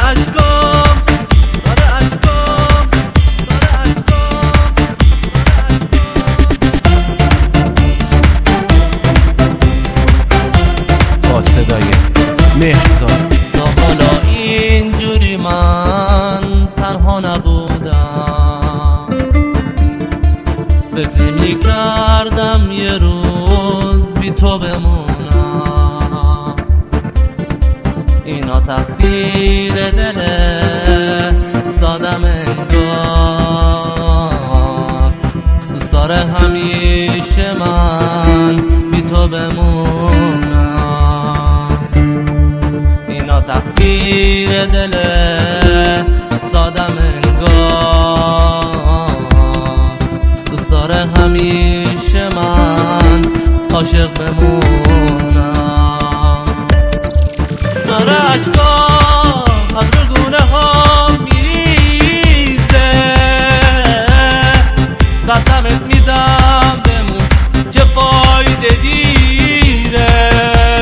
با صدای مهرزاد. تا حالا اینجوری من تنها نبودم، فکر می کردم یه روز بی تو بمونم. اینا تقصیر دل سادم انگار، دوست داره همیشه من بی تو بمونم. اینا تقصیر دل سادم انگار، دوست داره همیشه من عاشق بمونم. داره عشقام از رگونه ها میریزه، قسمت میدم بمون چه فایده دیره.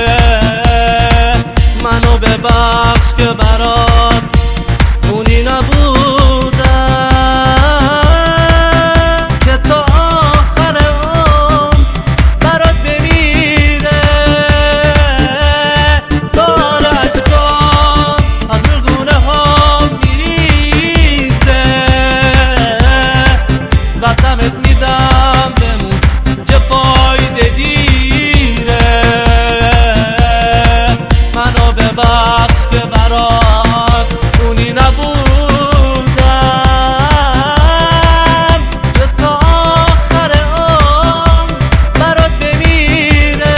منو ببخش که برات اونی نبودم که تا آخر عمر برات بمیره. داره عشقام از رگونه ها میریزه، قسمت میدم بمون چه فایده دیره. منو ببخش که برات اونی نبودم که تا آخر عمر برات بمیره.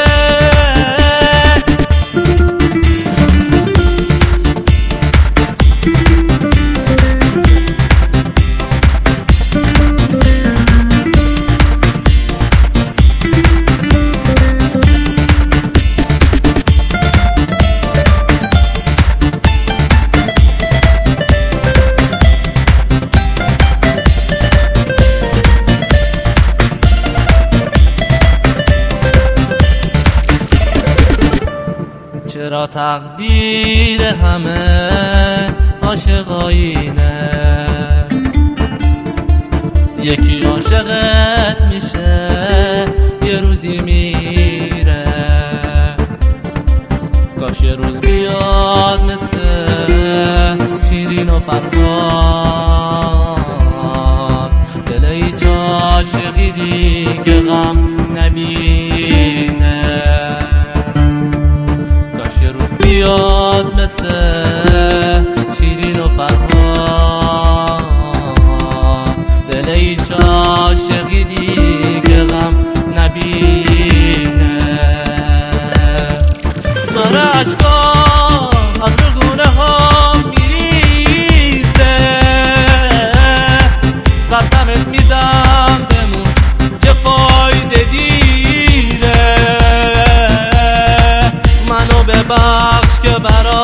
چرا تقدیر همه عاشقایینه، یکی عاشقت میشه یه روزی میره. کاش یه روز بیاد مثل شیرین و فرهاد، دل هیچ عاشقی دیگه غم نبینه. بیاد مثل شیرین و فرهاد، دل هیچ عاشقی دیگه غم نبینه. داره عشقام از رگونه ها میریزه، قسمت میدم بمون چه فایده دیره. منو ببخش که برات